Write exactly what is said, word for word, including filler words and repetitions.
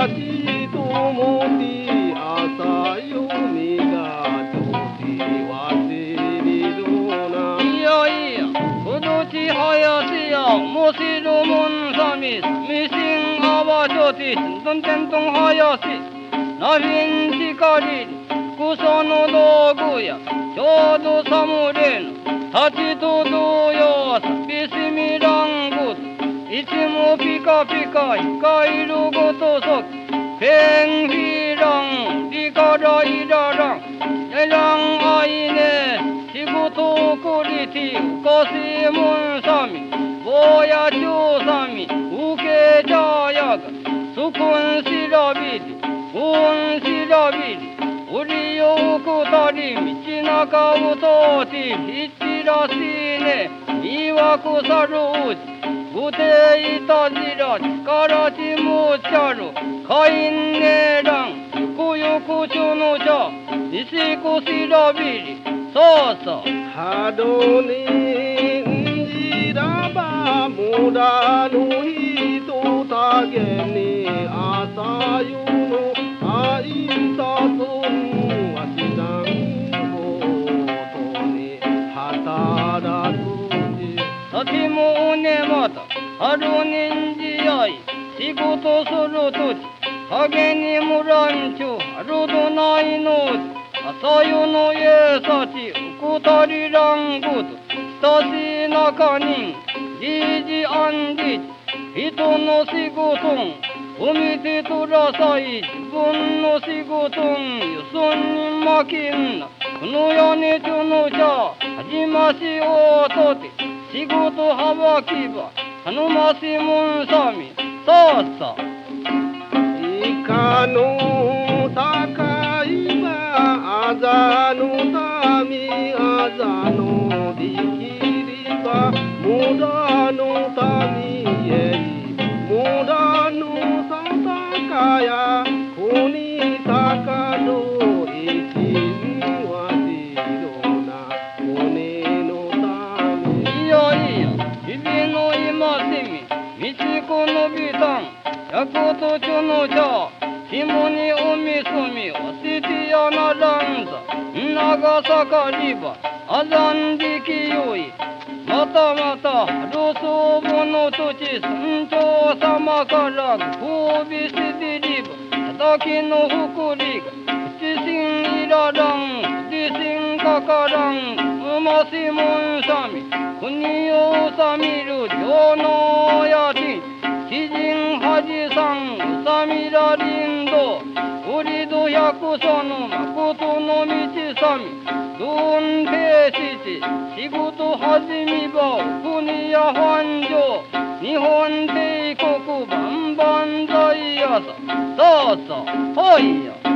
ちともて朝読みがとて忘れるな。 いやいや、今年早しや、もしるもんさみ、みしんあわちょて、どんてんとん早し、なびんちかり、くその道具や、ちょうどさむれの、立ちとどよさ、びしみらんぐと、いつもピカピカ光るごとそく、ペンフィラン、リカライララン、エランアイネ、仕事くりてうかしもんさみ、ぼやちょうさみ、うけちゃやが、すくんしらびり、うんしらびり、うりよくたり道中を通ってひちらしね、いわくさるうち、ぐていたじらちからちむちゃる、かいんねらん、ゆくゆくちゅのちゃ、いしくしらびり、そうそう。 春にんじらばむだのひとたげに朝夕のあいさつにわしらんごとに働くじ。 さちもねまた春にんじやい仕事するとち影にむらんちゅ春どないのうち朝夕のえさちうくたりらんぐと親しい中にじじあんじち人の仕事んおみてとらさい自分の仕事んよそんにまきんなこのやねちゅのちゃはじましおとて仕事はばきば頼ましもんさみそうそう。 いかの高いばあざのたみあざのりきりばむだのたみえりむだのさたかやこにたかどいちんわしろなこねのたみ。 いやいや日々の今しみみちこのびたんやことちょのちゃひもにおみすみわしちやならんざ長さかりばあざんりきよいまたまたろそうものとち村長様からごびしりりばたたきのふくりが口しんいららん口しんかからんうましもんさみ国をさみる情のやち詩人はじさんうさみらりんどうりど百そのまことの道さみどんぺしち仕事はじみば国や繁盛日本帝国万々歳やさそうそうほいよ。